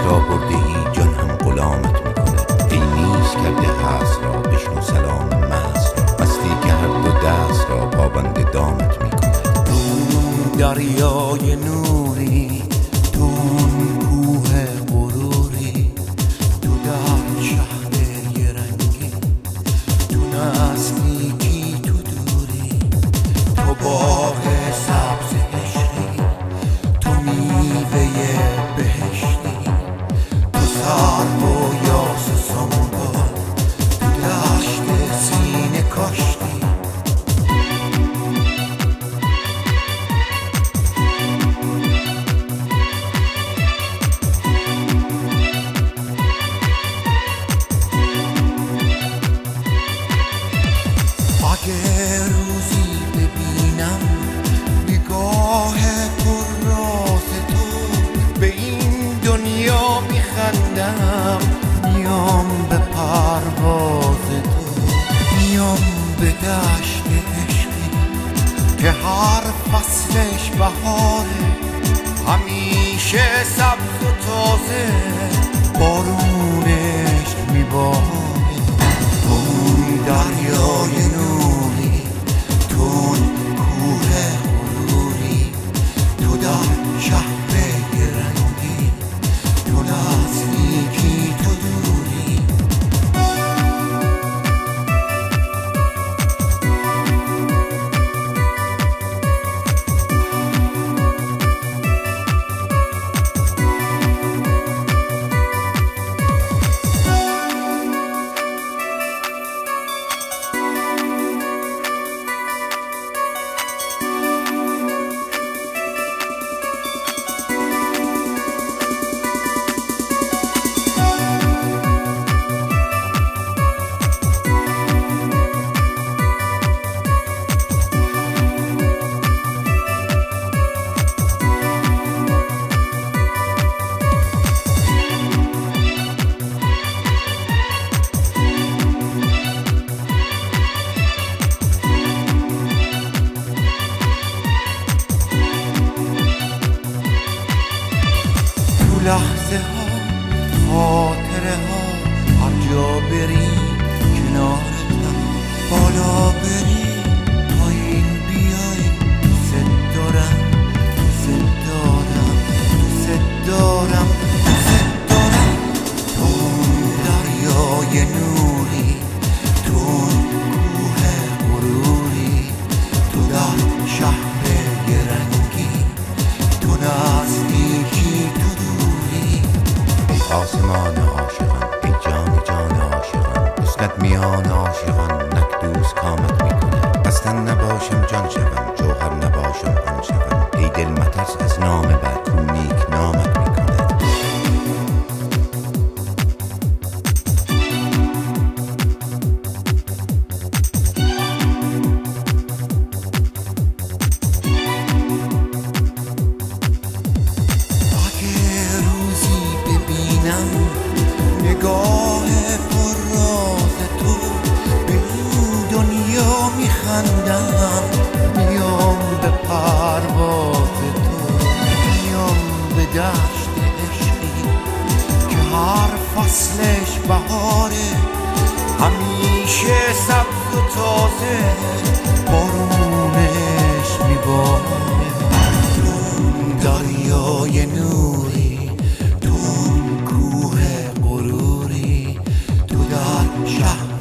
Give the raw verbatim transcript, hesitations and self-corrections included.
را برده ای جان هم غلامت میکند. ای نیست کرده هست را بشنو سلام مست را، مستی که هر دو دست را پابند دامت میکند. تو دریای نوری، تو کوه غروری، تو در شهر یه رنگی، تو نزدیکی تو دوری، تو باغ سبز عشقی، تو میوه بهشتی، تو سرو و یاس سنبل، تو دشت سینه کاشتی. اگه روزی ببینم نگاه پر راز تو، به این دنیا میخندم، میام به پرواز تو، میام به دشت عشقی که هر فصلش بهاره، همیشه سبز و تازه بارونش میباره. اون دریای نوری، تو کوه غروری، تو در شهر یه رنگی، تو نزدیکی تو دوری. لحظه ها، خاطره ها، هر جا بری کنارتم، بالا بری پایین بیای، دوست دارم دوست دارم دوست دارم دوست دارم. تو دریای نوری، تو کوه غروری، تو در شهر یه رنگی، تو نزدیکی تو آسمان عاشقان، ای جان جان عاشقان، حسنت میان عاشقان نک دوست کامت میکنه. بستن نباشم جان شوم، جوهر نباشم آن شوم، ای دل مترس از نام بد کو نیک نامت میکنه. نگاه پر راز تو، به این دنیا میخندم، میام به پرواز تو، میام به دشت عشقی که هر فصلش بهاره، همیشه سبز و تازه بارونش میباره. تو دریای نوری، تو کوه غروری، تو در شهر